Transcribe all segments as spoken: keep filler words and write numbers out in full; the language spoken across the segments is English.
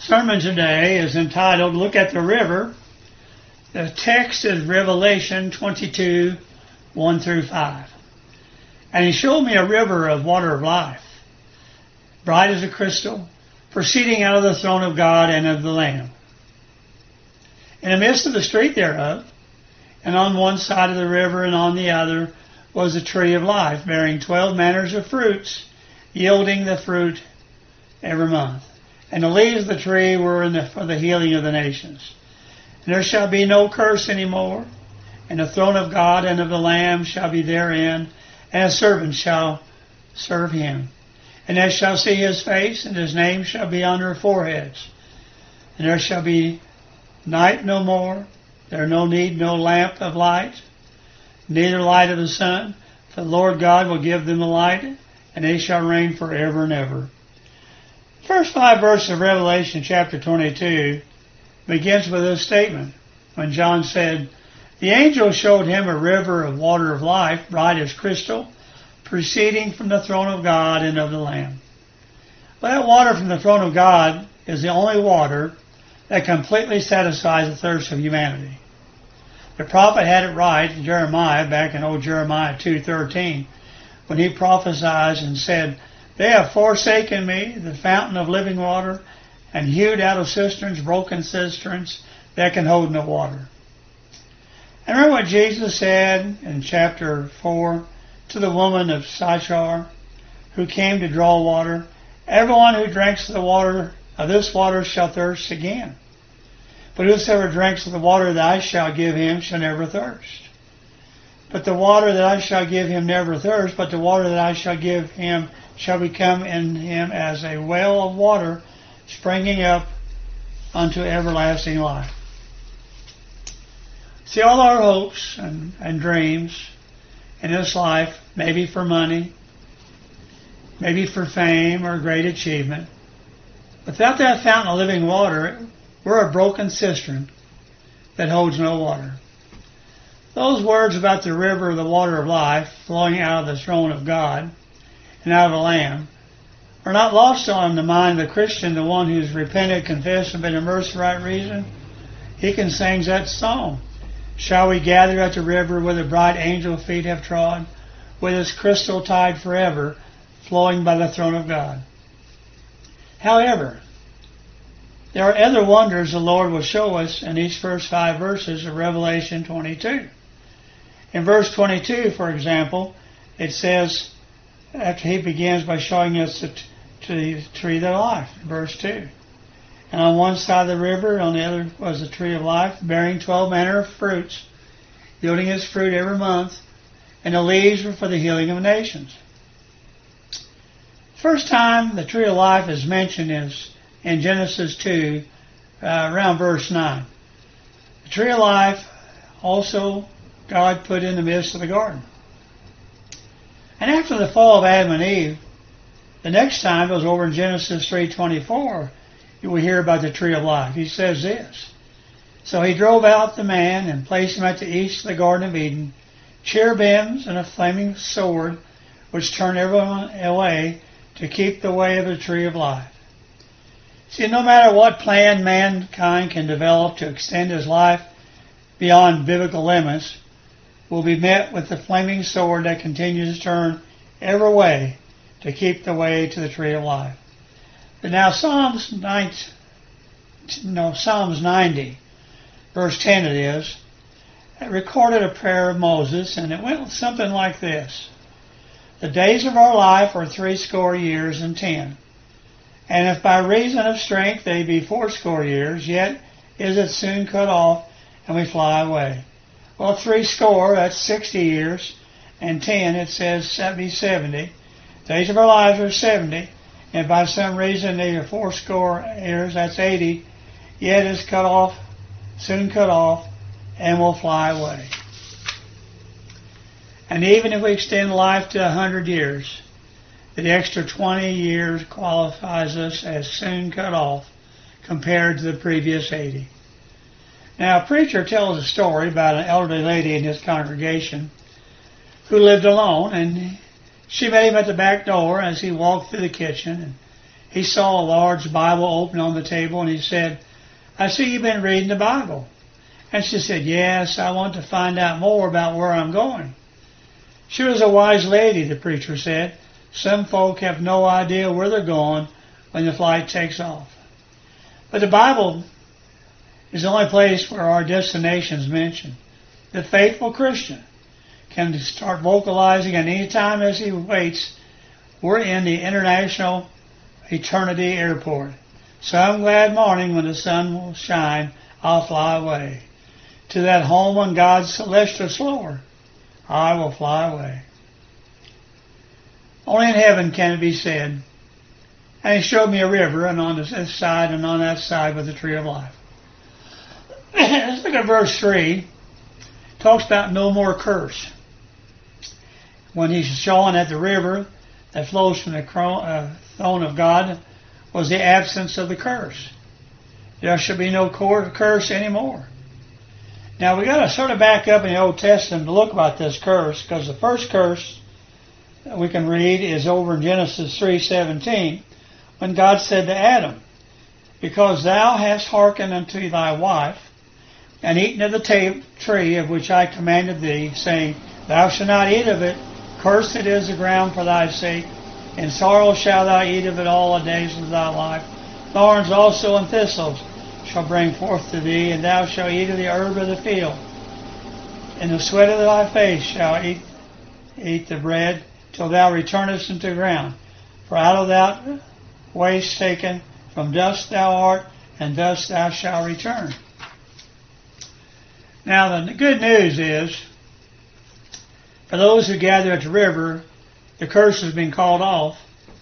Sermon today is entitled, Look at the River. The text is Revelation twenty-two, one through five. And he showed me a river of water of life, bright as a crystal, proceeding out of the throne of God and of the Lamb. In the midst of the street thereof, and on one side of the river and on the other, was a tree of life, bearing twelve manners of fruits, yielding the fruit every month. And the leaves of the tree were in the, for the healing of the nations. And there shall be no curse any more, and the throne of God and of the Lamb shall be therein, and a servant shall serve him. And they shall see his face, and his name shall be on their foreheads. And there shall be night no more, there no need no lamp of light, neither light of the sun, for the Lord God will give them the light, and they shall reign forever and ever. The first five verses of Revelation chapter twenty-two begins with this statement, when John said, The angel showed him a river of water of life, bright as crystal, proceeding from the throne of God and of the Lamb. Well, that water from the throne of God is the only water that completely satisfies the thirst of humanity. The prophet had it right in Jeremiah, back in old Jeremiah two thirteen, when he prophesied and said, They have forsaken me, the fountain of living water, and hewed out of cisterns, broken cisterns, that can hold no water. And remember what Jesus said in chapter four to the woman of Sychar, who came to draw water, Everyone who drinks the water of this water shall thirst again. But whosoever drinks of the water that I shall give him shall never thirst. But the water that I shall give him never thirst, but the water that I shall give him shall become in him as a well of water springing up unto everlasting life. See, all our hopes and, and dreams in this life, maybe for money, maybe for fame or great achievement, without that fountain of living water, we're a broken cistern that holds no water. Those words about the river of the water of life flowing out of the throne of God and out of the Lamb are not lost on the mind of the Christian, the one who's repented, confessed, and been immersed for right reason. He can sing that song. Shall we gather at the river where the bright angel feet have trod, with its crystal tide forever flowing by the throne of God? However, there are other wonders the Lord will show us in these first five verses of Revelation twenty-two. In verse twenty-two, for example, it says, after he begins by showing us the, t- to the tree of life, verse two. And on one side of the river, on the other was the tree of life, bearing twelve manner of fruits, yielding its fruit every month, and the leaves were for the healing of nations. First time the tree of life is mentioned is in Genesis two, uh, around verse nine. The tree of life also God put in the midst of the garden. And after the fall of Adam and Eve, the next time it was over in Genesis three twenty-four, you will hear about the tree of life. He says this, So he drove out the man and placed him at the east of the Garden of Eden, cherubims and a flaming sword, which turned everyone away to keep the way of the tree of life. See, no matter what plan mankind can develop to extend his life beyond biblical limits, will be met with the flaming sword that continues to turn every way to keep the way to the tree of life. But now Psalms ninety, no, Psalms ninety, verse ten it is, it recorded a prayer of Moses, and it went something like this. The days of our life are threescore years and ten. And if by reason of strength they be fourscore years, yet is it soon cut off, and we fly away. Well, threescore, that's sixty years, and ten, it says be seventy. Days of our lives are seventy, and by some reason they are fourscore years, that's eighty, yet is cut off, soon cut off, and will fly away. And even if we extend life to a hundred years, the extra twenty years qualifies us as soon cut off compared to the previous eighty. Now, a preacher tells a story about an elderly lady in his congregation who lived alone, and she met him at the back door as he walked through the kitchen, and he saw a large Bible open on the table, and he said, "I see you've been reading the Bible." And she said, "Yes, I want to find out more about where I'm going." She was a wise lady, the preacher said. Some folk have no idea where they're going when the flight takes off. But the Bible is the only place where our destination is mentioned. The faithful Christian can start vocalizing at any time as he waits. We're in the International Eternity Airport. Some glad morning when the sun will shine, I'll fly away. To that home on God's celestial floor, I will fly away. Only in heaven can it be said. And he showed me a river, and on this side and on that side was the tree of life. Let's look at verse three. It talks about no more curse. When he's showing that the river that flows from the throne of God was the absence of the curse. There shall be no curse anymore. Now we got to sort of back up in the Old Testament to look about this curse, because the first curse that we can read is over in Genesis three seventeen, when God said to Adam, "Because thou hast hearkened unto thy wife, and eaten of the ta- tree of which I commanded thee, saying, Thou shalt not eat of it, cursed it is the ground for thy sake, in sorrow shalt thou eat of it all the days of thy life. Thorns also and thistles shall bring forth to thee, and thou shalt eat of the herb of the field. In the sweat of thy face shalt eat, eat the bread, till thou returnest into the ground. For out of that waste taken, from dust thou art, and dust thou shalt return." Now the good news is, for those who gather at the river, the curse has been called off.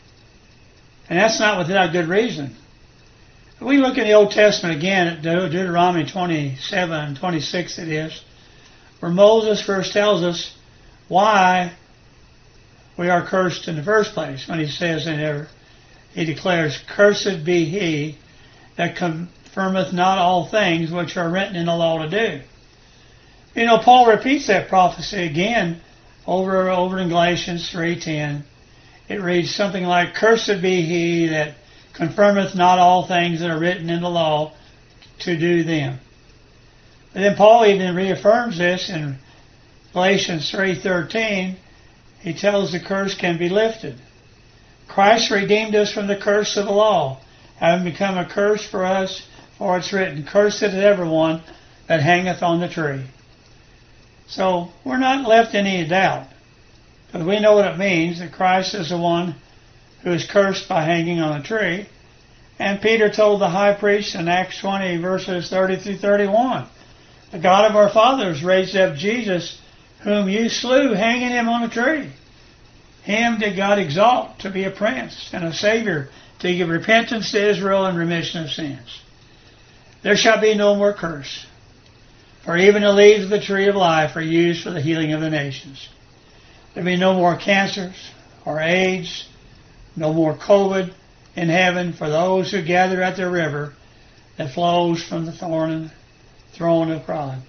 And that's not without good reason. If we look in the Old Testament again at Deuteronomy twenty-seven, twenty-six it is, where Moses first tells us why we are cursed in the first place. When he says in there, he declares, "Cursed be he that confirmeth not all things which are written in the law to do." You know, Paul repeats that prophecy again over over in Galatians three ten. It reads something like, "Cursed be he that confirmeth not all things that are written in the law to do them." But then Paul even reaffirms this in Galatians three thirteen. He tells the curse can be lifted. Christ redeemed us from the curse of the law, having become a curse for us, for it's written, "Cursed is everyone that hangeth on the tree." So we're not left in any doubt, because we know what it means, that Christ is the one who is cursed by hanging on a tree. And Peter told the high priest in Acts twenty, verses thirty through thirty-one, "The God of our fathers raised up Jesus, whom you slew, hanging him on a tree. Him did God exalt to be a prince and a savior, to give repentance to Israel and remission of sins. There shall be no more curse, for even the leaves of the tree of life are used for the healing of the nations. There will be no more cancers or AIDS, no more COVID in heaven for those who gather at the river that flows from the thorn throne of God."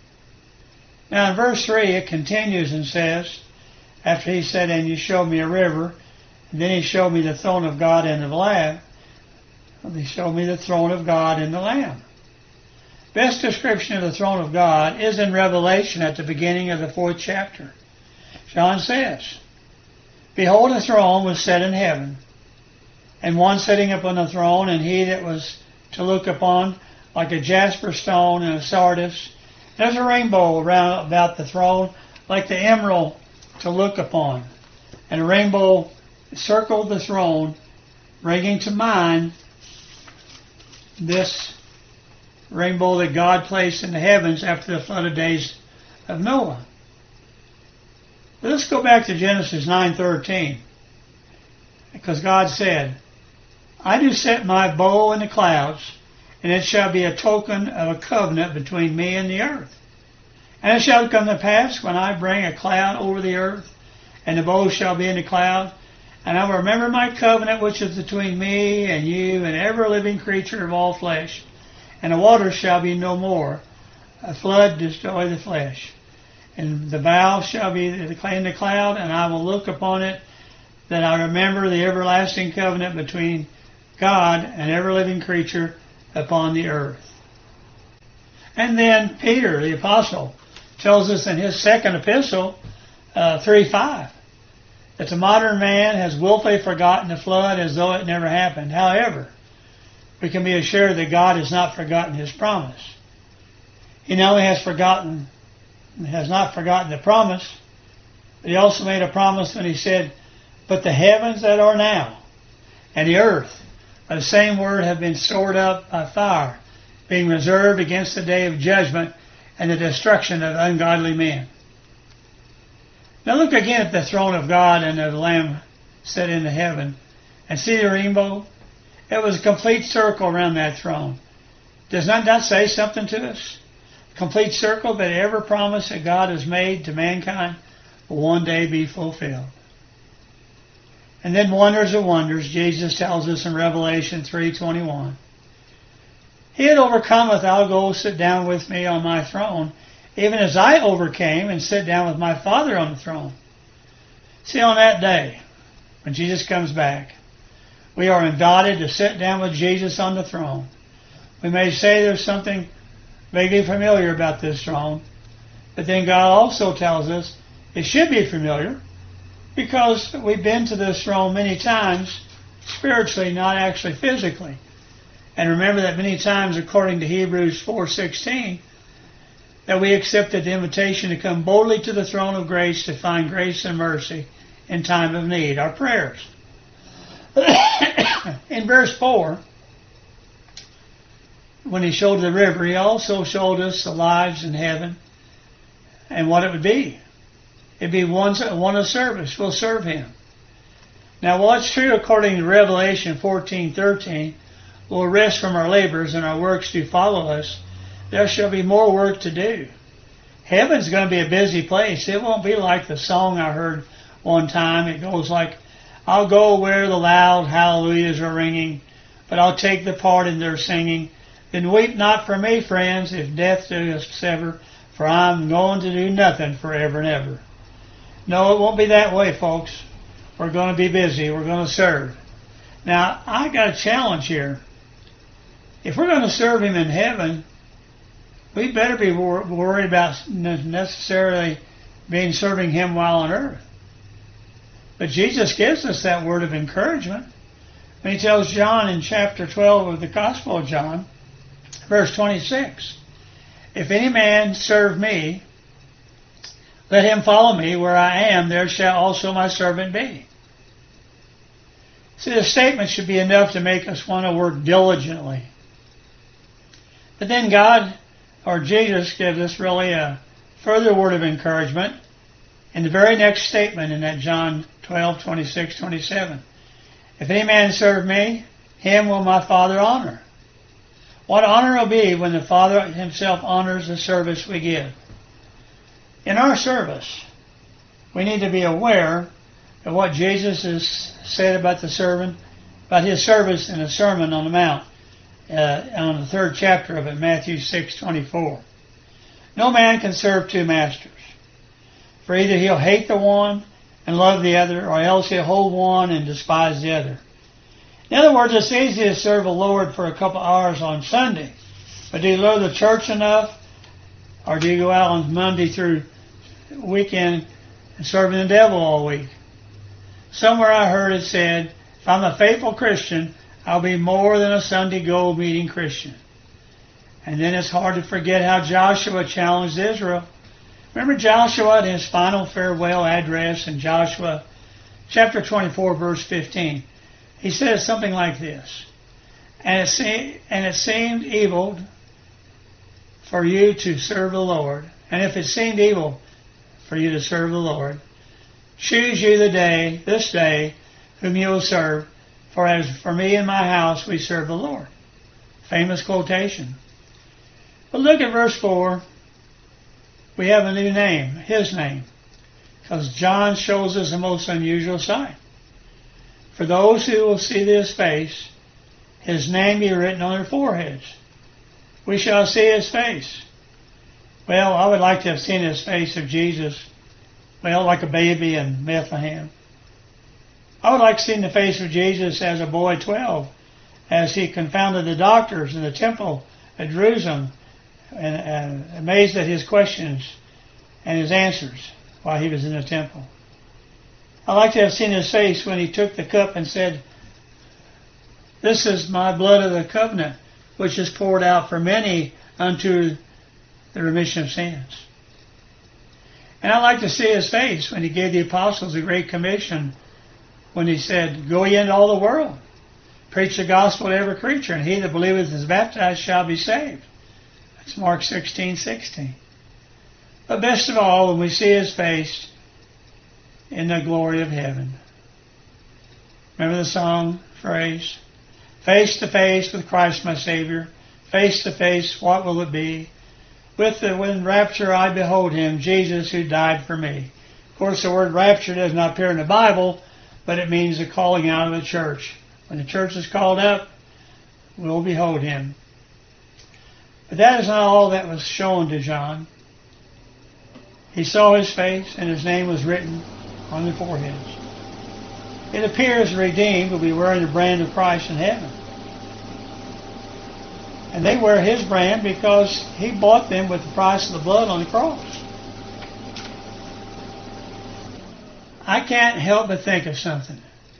Now in verse three it continues and says, after he said, "And you showed me a river," and then he showed me the throne of God and the Lamb. He showed me the throne of God and the Lamb. Best description of the throne of God is in Revelation at the beginning of the fourth chapter. John says, "Behold, a throne was set in heaven, and one sitting upon the throne, and he that was to look upon like a jasper stone and a sardius. There's a rainbow around about the throne, like the emerald to look upon. And a rainbow circled the throne, bringing to mind this rainbow that God placed in the heavens after the flooded days of Noah." But let's go back to Genesis nine thirteen. Because God said, "I do set my bow in the clouds, and it shall be a token of a covenant between me and the earth. And it shall come to pass, when I bring a cloud over the earth, and the bow shall be in the cloud, and I will remember my covenant which is between me and you and every living creature of all flesh. And the waters shall be no more. A flood destroy the flesh. And the bow shall be in the cloud, and I will look upon it, that I remember the everlasting covenant between God and every living creature upon the earth. And then Peter, the apostle, tells us in his second epistle, uh, three five, that the modern man has willfully forgotten the flood as though it never happened. However, we can be assured that God has not forgotten his promise. He not only has forgotten, has not forgotten the promise, but he also made a promise when he said, but the heavens that are now, and the earth, by the same word, have been stored up by fire, being reserved against the day of judgment and the destruction of ungodly men. Now look again at the throne of God and of the Lamb set into heaven, and see the rainbow. It was a complete circle around that throne. Does not that say something to us? A complete circle that every promise that God has made to mankind will one day be fulfilled. And then wonders of wonders, Jesus tells us in Revelation three twenty-one. He that overcometh, I'll go sit down with me on my throne, even as I overcame and sit down with my Father on the throne. See, on that day, when Jesus comes back, we are invited to sit down with Jesus on the throne. We may say there's something vaguely familiar about this throne, but then God also tells us it should be familiar because we've been to this throne many times, spiritually, not actually physically. And remember that many times, according to Hebrews four sixteen, that we accepted the invitation to come boldly to the throne of grace to find grace and mercy in time of need, our prayers. In verse four, when he showed the river, he also showed us the lives in heaven and what it would be. It'd be one, one of service. We'll serve him. Now, what's true according to Revelation fourteen thirteen, we'll rest from our labors and our works do follow us. There shall be more work to do. Heaven's going to be a busy place. It won't be like the song I heard one time. It goes like, I'll go where the loud hallelujahs are ringing, but I'll take the part in their singing. Then weep not for me, friends, if death do us sever, for I'm going to do nothing forever and ever. No, it won't be that way, folks. We're going to be busy. We're going to serve. Now, I got a challenge here. If we're going to serve him in heaven, we better be wor- worried about necessarily being serving him while on earth. But Jesus gives us that word of encouragement when he tells John in chapter twelve of the Gospel of John, verse twenty-six, if any man serve me, let him follow me. Where I am, there shall also my servant be. See, the statement should be enough to make us want to work diligently. But then God, or Jesus, gives us really a further word of encouragement in the very next statement in that John twelve, twenty-six, twenty-seven. If any man serve me, him will my Father honor. What honor will be when the Father himself honors the service we give. In our service, we need to be aware of what Jesus has said about the servant, about his service in the Sermon on the Mount, uh, on the third chapter of it, Matthew six twenty-four. No man can serve two masters, for either he'll hate the one and love the other, or else he'll hold one and despise the other. In other words, it's easy to serve the Lord for a couple hours on Sunday, but do you love the church enough, or do you go out on Monday through weekend and serving the devil all week? Somewhere I heard it said, if I'm a faithful Christian, I'll be more than a Sunday go meeting Christian. And then it's hard to forget how Joshua challenged Israel. Remember Joshua in his final farewell address in Joshua chapter twenty-four, verse fifteen. He says something like this, and it, se- and it seemed evil for you to serve the Lord. And if it seemed evil for you to serve the Lord, choose you the day, this day, whom you will serve, for as for me and my house, we serve the Lord. Famous quotation. But look at verse four. We have a new name, his name, because John shows us a most unusual sight. For those who will see his face, his name be written on their foreheads. We shall see his face. Well, I would like to have seen his face of Jesus, well, like a baby in Bethlehem. I would like to see the face of Jesus as a boy twelve, as he confounded the doctors in the temple at Jerusalem, and, and amazed at his questions and his answers while he was in the temple. I like to have seen his face when he took the cup and said, "This is my blood of the covenant, which is poured out for many unto the remission of sins." And I like to see his face when he gave the apostles a great commission, when he said, "Go ye into all the world, preach the gospel to every creature, and he that believeth and is baptized shall be saved." That's Mark sixteen sixteen. But best of all, when we see his face in the glory of heaven. Remember the song phrase? Face to face with Christ my Savior. Face to face, what will it be? With the when rapture I behold him, Jesus who died for me. Of course, the word rapture does not appear in the Bible, but it means the calling out of the church. When the church is called up, we'll behold him. But that is not all that was shown to John. He saw his face, and his name was written on the foreheads. It appears the redeemed will be wearing the brand of Christ in heaven. And they wear his brand because he bought them with the price of the blood on the cross. I can't help but think of something.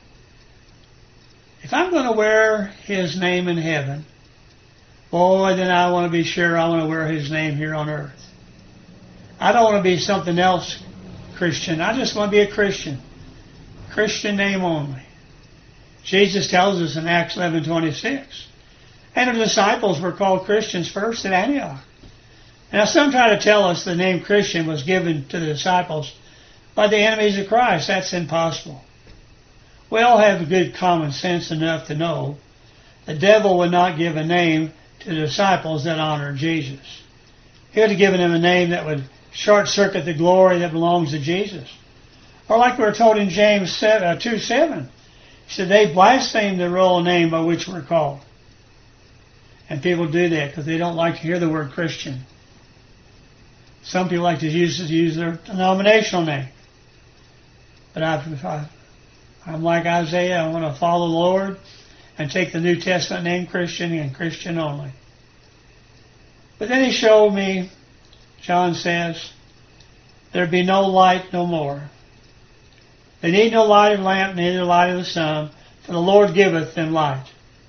If I'm going to wear his name in heaven, boy, then I want to be sure I want to wear his name here on earth. I don't want to be something else Christian. I just want to be a Christian. Christian name only. Jesus tells us in Acts eleven twenty-six. And the disciples were called Christians first at Antioch. Now some try to tell us the name Christian was given to the disciples by the enemies of Christ. That's impossible. We all have good common sense enough to know the devil would not give a name to the disciples that honored Jesus. He would have given them a name that would short-circuit the glory that belongs to Jesus. Or like we were told in James two seven, he said, they blasphemed the royal name by which we're called. And people do that because they don't like to hear the word Christian. Some people like to use, use their denominational name. But I, I'm like Isaiah, I want to follow the Lord and take the New Testament name Christian and Christian only. But then he showed me, John says, there be no light no more. They need no light of lamp, neither light of the sun, for the Lord giveth them light.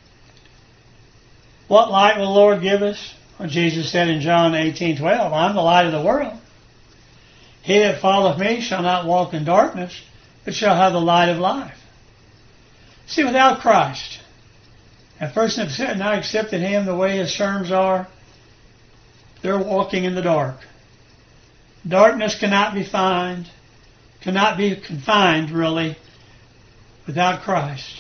What light will the Lord give us? Well, Jesus said in John eighteen twelve, I'm the light of the world. He that followeth me shall not walk in darkness, but shall have the light of life. See, without Christ, a person has not accepted him the way his terms are, they're walking in the dark. Darkness cannot be found, cannot be confined, really, without Christ.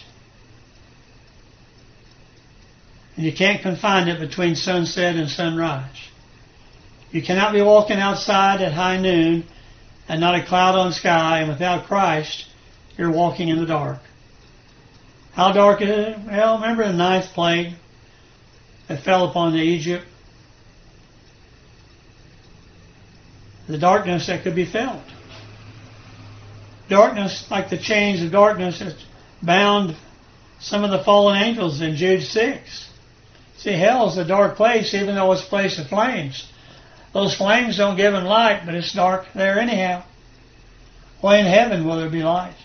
And you can't confine it between sunset and sunrise. You cannot be walking outside at high noon and not a cloud on the sky, and without Christ, you're walking in the dark. How dark is it? Well, remember the ninth plague that fell upon Egypt? The darkness that could be felt. Darkness, like the chains of darkness that bound some of the fallen angels in Jude six. See, hell is a dark place, even though it's a place of flames. Those flames don't give them light, but it's dark there anyhow. Why in heaven will there be light?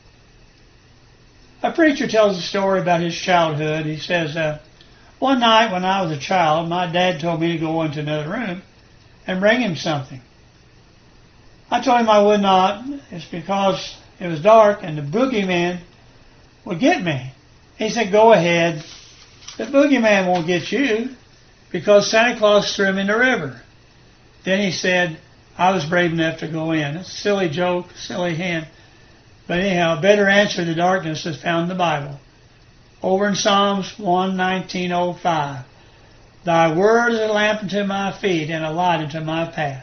A preacher tells a story about his childhood. He says, uh, one night when I was a child, my dad told me to go into another room and bring him something. I told him I would not. It's because it was dark and the boogeyman would get me. He said, go ahead. The boogeyman won't get you because Santa Claus threw him in the river. Then he said, I was brave enough to go in. It's a silly joke, silly hint. But anyhow, a better answer to darkness is found in the Bible. Over in Psalms one nineteen oh five. Thy word is a lamp unto my feet and a light unto my path.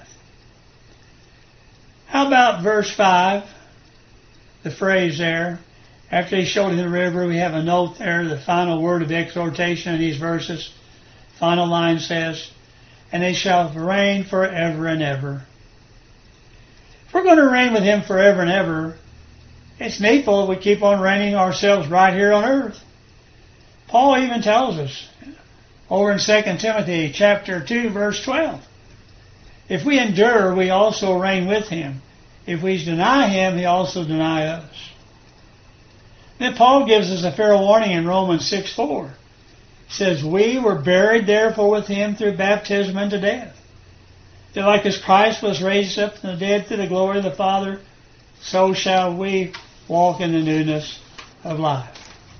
How about verse five? The phrase there. After he showed him the river, we have a note there, the final word of exhortation in these verses. Final line says, and they shall reign forever and ever. If we're going to reign with him forever and ever, it's needful that we keep on reigning ourselves right here on earth. Paul even tells us over in Second Timothy chapter two, verse twelve. If we endure, we also reign with him. If we deny him, he also deny us. Then Paul gives us a fair warning in Romans six four. He says, we were buried therefore with him through baptism into death, that like as Christ was raised up from the dead through the glory of the Father, so shall we walk in the newness of life.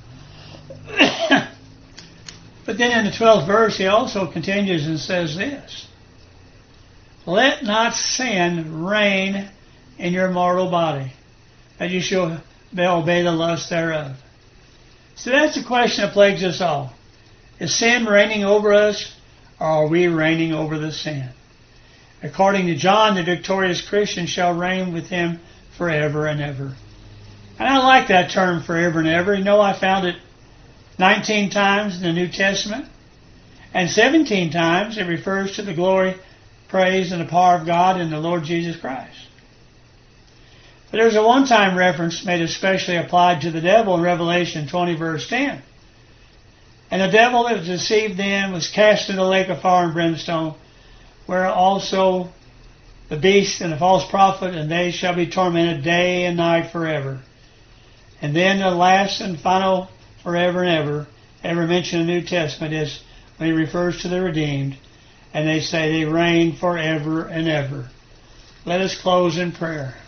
But then in the twelfth verse, he also continues and says this, let not sin reign in your mortal body, that you shall obey the lust thereof. So that's the question that plagues us all. Is sin reigning over us, or are we reigning over the sin? According to John, the victorious Christian shall reign with him forever and ever. And I like that term, forever and ever. You know, I found it nineteen times in the New Testament, and seventeen times it refers to the glory, praise, and the power of God in the Lord Jesus Christ. But there's a one-time reference made especially applied to the devil in Revelation twenty, verse ten. And the devil that deceived them was cast into the lake of fire and brimstone, where also the beast and the false prophet, and they shall be tormented day and night forever. And then the last and final forever and ever, ever mentioned in the New Testament, is when he refers to the redeemed, and they say they reign forever and ever. Let us close in prayer.